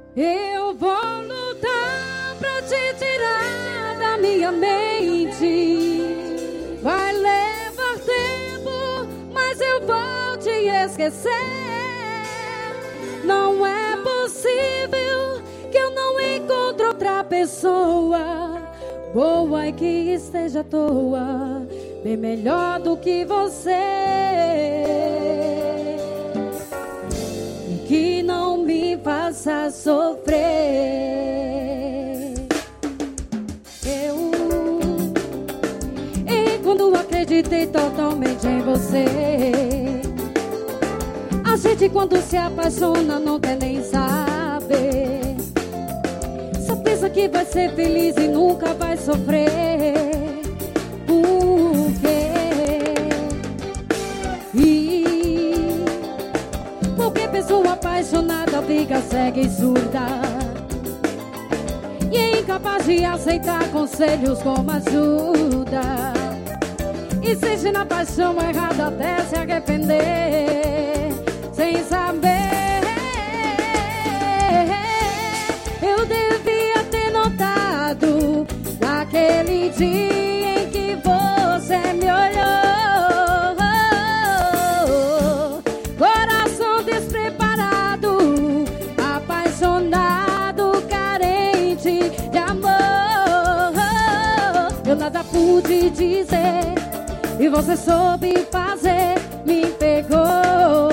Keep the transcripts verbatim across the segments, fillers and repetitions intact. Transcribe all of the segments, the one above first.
Eu vou lutar pra te tirar da minha mente. Vai levar tempo, mas eu vou te esquecer. Não é possível que eu não encontre outra pessoa boa e que esteja à toa, bem melhor do que você, e que não me faça sofrer. Eu, e quando acreditei totalmente em você, a gente quando se apaixona não quer nem saber. Só pensa que vai ser feliz e nunca vai sofrer. Por quê? E porque pessoa apaixonada fica cega e surda, e é incapaz de aceitar conselhos como ajuda, e seja na paixão errada até se arrepender. Sem saber, eu devia ter notado naquele dia em que você me olhou. Coração despreparado, apaixonado, carente de amor. Eu nada pude dizer e você soube fazer, me pegou.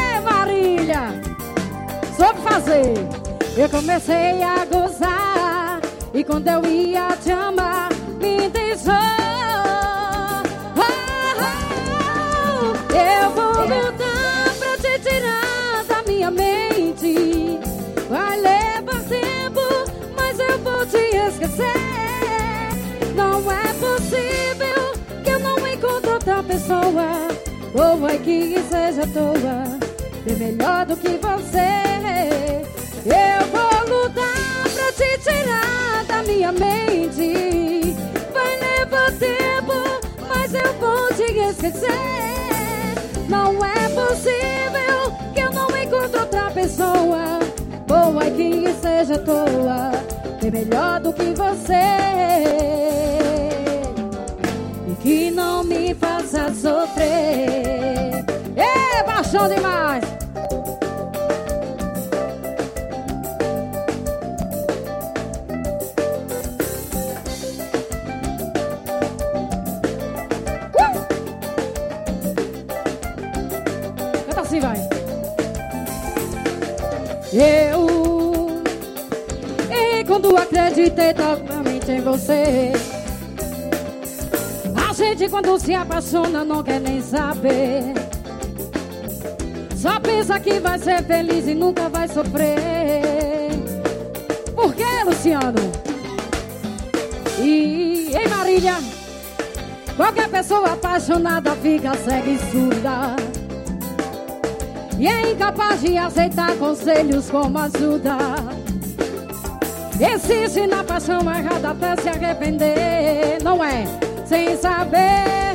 Soube fazer. Eu comecei a gozar, e quando eu ia te amar, me deixou. Oh, oh, oh. Eu vou lutar pra te tirar da minha mente. Vai levar tempo, mas eu vou te esquecer. Não é possível que eu não encontre outra pessoa boa e que seja à toa, bem melhor do que você. Eu vou lutar pra te tirar da minha mente. Vai levar tempo, mas eu vou te esquecer. Não é possível que eu não encontre outra pessoa boa e que seja à toa, bem melhor do que você, e que não me faça sofrer. É paixão demais. Canta assim, vai. Eu, e quando acreditei totalmente em você, a gente quando se apaixona não quer nem saber. Só pensa que vai ser feliz e nunca vai sofrer. Por que, Luciano? E, ei, Marília, qualquer pessoa apaixonada fica cega e surda, e é incapaz de aceitar conselhos como ajuda, insiste na paixão errada até se arrepender. Não é? Sem saber,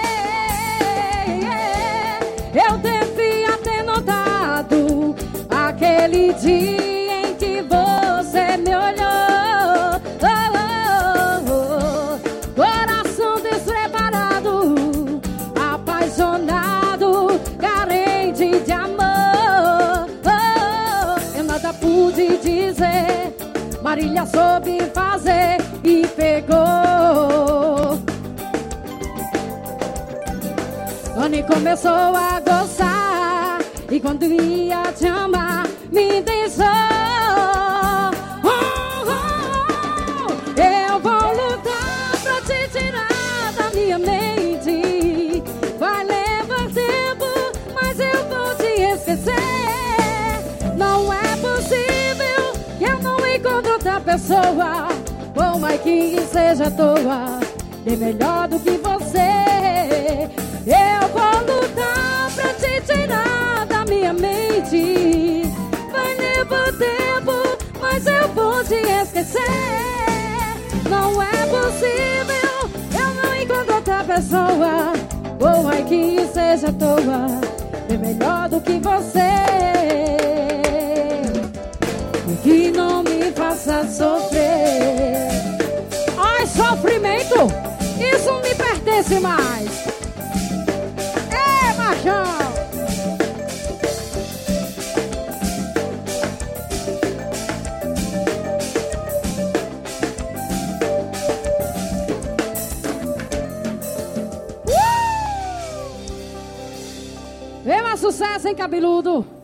eu devia ter notado aquele dia em que você me olhou. Oh, oh, oh. Coração despreparado, apaixonado, carente de amor. Oh, eu nada pude dizer, Marília soube fazer e pegou. Anny começou a gozar, e quando ia te amar, me deixou. Oh, oh, oh. Eu vou lutar pra te tirar da minha mente. Vai levar tempo, mas eu vou te esquecer. Não é possível que eu não encontre outra pessoa boa e que seja à toa, bem melhor do que você. Eu vou lutar pra te tirar da minha mente. Vai levar tempo, mas eu vou te esquecer. Não é possível, eu não encontro outra pessoa boa e que seja à toa, bem melhor do que você. E que faça sofrer. Ai, sofrimento, isso não me pertence mais. Ei, machão. Vem mais sucesso, hein, cabeludo?